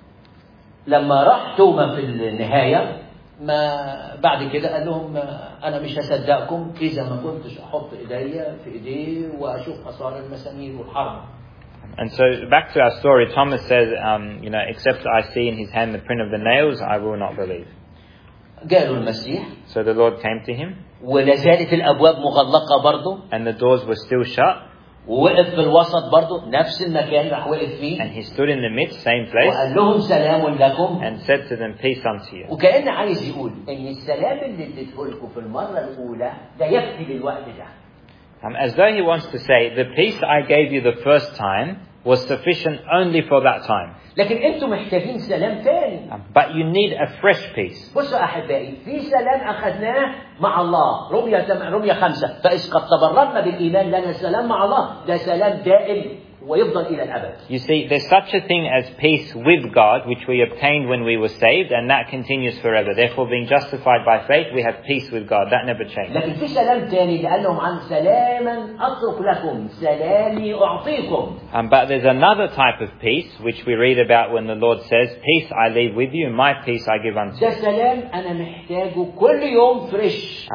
لما راح توما في النهاية ما بعد كده قال لهم أنا مش هصدقكم إذا ما كنتش أحط إيديا في إيديه وأشوف آثار المسامير والحرب. And so back to our story, Thomas says, except I see in his hand the print of the nails, I will not believe. جاء المسيح. So the Lord came to him. ولا زالت الأبواب مغلقة برضه. And the doors were still shut. ووقف في الوسط برضه نفس المكان راح وقف فيه. And he stood in the midst, same place. وقال لهم سلام لكم. And said to them, peace unto you. وكأن عايز يقول إن السلام اللي اديته لكم في المرة الأولى ده يكفي للوقت ده. As though he wants to say, the peace I gave you the first time was sufficient only for that time. لكن انتم محتاجين سلام تاني. But you need a fresh peace. بصوا أحبائي في سلام أخذناه مع الله. رمية 5 فإذ قد تبررنا بالإيمان لنا سلام مع الله ده سلام دائم ويفضل إلى الأبد. You see, there's such a thing as peace with God, which we obtained when we were saved, and that continues forever. Therefore, being justified by faith, we have peace with God. That never changes. لكن في سلام تاني قال لهم عن سلاما أترك لكم سلامي أعطيكم. But there's another type of peace, which we read about when the Lord says, peace I leave with you, and my peace I give unto you. ده سلام أنا محتاجه كل يوم فريش.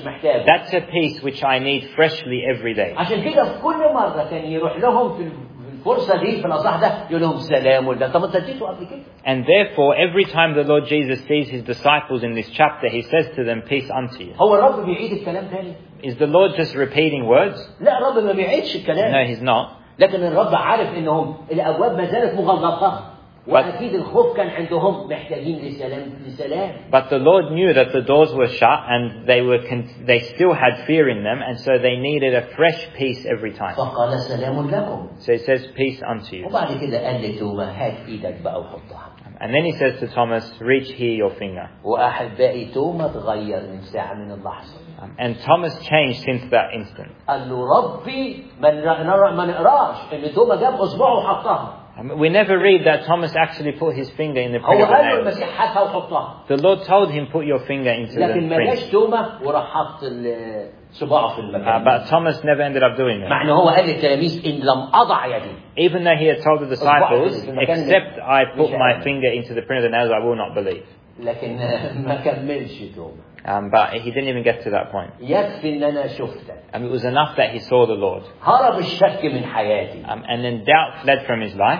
That's a peace which I need freshly every day. عشان كده في كل مرة كان يروح لهم في الفرصة دي في الأصح ده يقول لهم سلام ولا طب انت اديته قبل كده. And therefore, every time the Lord Jesus sees his disciples in this chapter, he says to them, peace unto you. هو الرب بيعيد الكلام تاني؟ Is the Lord just repeating words? لا الرب ما بيعيدش الكلام. No, he's not. لكن الرب عارف انهم الابواب ما زالت مغلقه واكيد الخوف كان عندهم محتاجين لسلام. But the Lord knew that the doors were shut and they still had fear in them, and so they needed a fresh peace every time. فقال سلام لكم. So he says peace unto you. وبعد كده قال لتوما هات ايدك بقى وحطها. And then he says to Thomas, reach here your finger. واحبائي توما تغير من ساعه من اللحظه. And Thomas changed since that instant. قال له ربي ما نقراش ان توما جاب اصبعه وحطها. We never read that Thomas actually put his finger in the print of the nail. The Lord told him, put your finger into the print. But Thomas never ended up doing it. Even though he had told the disciples, except I put my finger into the print of the nails, I will not believe. But he didn't even get to that point. It was enough that he saw the Lord. And then doubt fled from his life.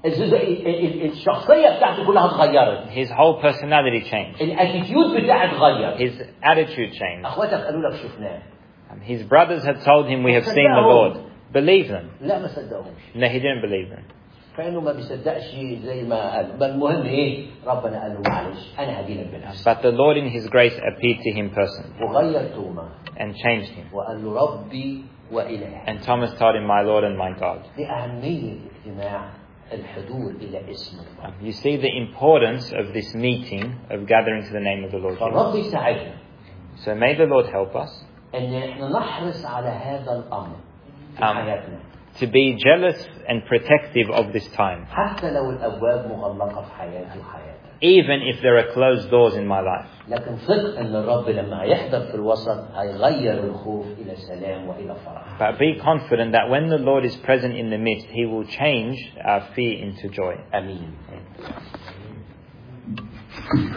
His whole personality changed. His attitude changed. His brothers had told him, we have seen the Lord. Believe them. No, he didn't believe them. فإنه ما بيصدقش زي ما قال بل المهم إيه ربنا قال له معلش أنا هجيلك بنفسي. But the Lord in His grace appeared to him personally. وغير توما. And changed him. وقال له ربي وإلهي. And Thomas told him, my Lord and my God. لأهمية اجتماع الحضور إلى اسم الله. You see the importance of this meeting of gathering to the name of the Lord. فالرب يساعدنا. So may the Lord help us. إن إحنا نحرص على هذا الأمر في حياتنا. To be jealous and protective of this time. حتى لو الأبواب مغلقة في حياتي وحياتك. Even if there are closed doors in my life. لكن ثق أن الرب لما يحضر في الوسط هيغير الخوف إلى سلام وإلى فرح. But be confident that when the Lord is present in the midst, He will change our fear into joy. آمين.